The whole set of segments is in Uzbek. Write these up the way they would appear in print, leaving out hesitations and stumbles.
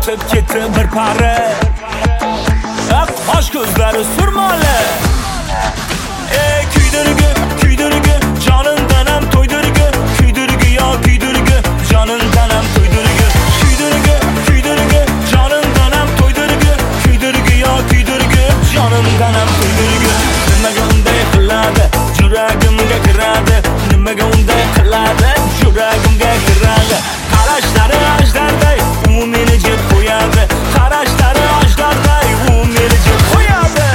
otib ketdi bir pari. Qosh ko'zlari surmali. Kuydirgi, kuydirgi, jonimdan ham to'ydirgi. Kuydirgi yo kuydirgi, jonimdan ham to'ydirgi. Kuydirgi, kuydirgi, jonimdan ham to'ydirgi. Kuydirgi yo kuydirgi, jonimdan ham to'ydirgi. Nimaga unday qiladi? Yuragimga kiradi. Nimaga unday qiladi? Yuragimga kiradi. Qarashlari ajdarday, u meni jeb qo'yadi. Qarashlari ajdarday, u meni jeb qo'yadi.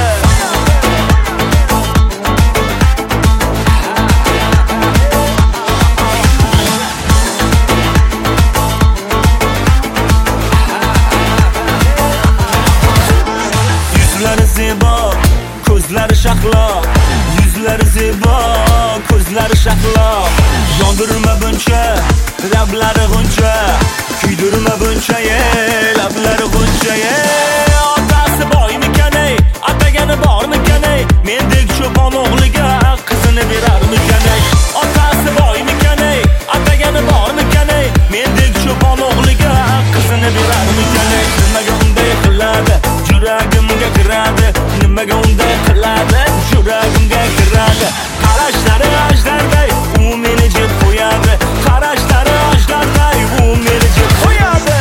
Yuzlari zebo, ko'zlari shahlo. Yuzlari zebo, ko'zlari shahlo. Yondirma buncha, lablari g'uncha. Kuydirma buncha, lablari g'uncha. Otasi boymikan ey, atagani bormikan ey? Mendek cho'pon o'g'liga qizini berarmikan ey? Otasi boymikan ey, atagani bormikan ey? Mendek cho'pon o'g'liga qizini berarmikan ey? Nimaga unday qiladi? Yuragimga kiradi. Nimaga unday qiladi? Yuragimga kiradi. Qarashlari ajdarday, u meni jeb qo'yadi. Qarashlari ajdarday, u meni jeb qo'yadi.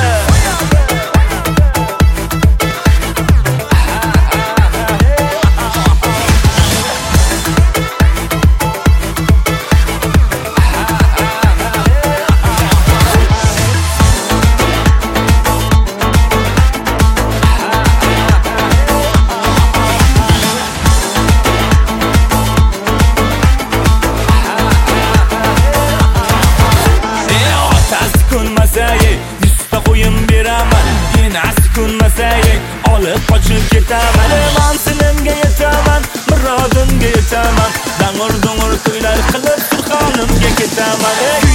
Olib qochib ketaman, manzilimga yetaman, murodimga yetaman. Dang'ur-dung'ur to'ylar qilib Surxonimga ketaman.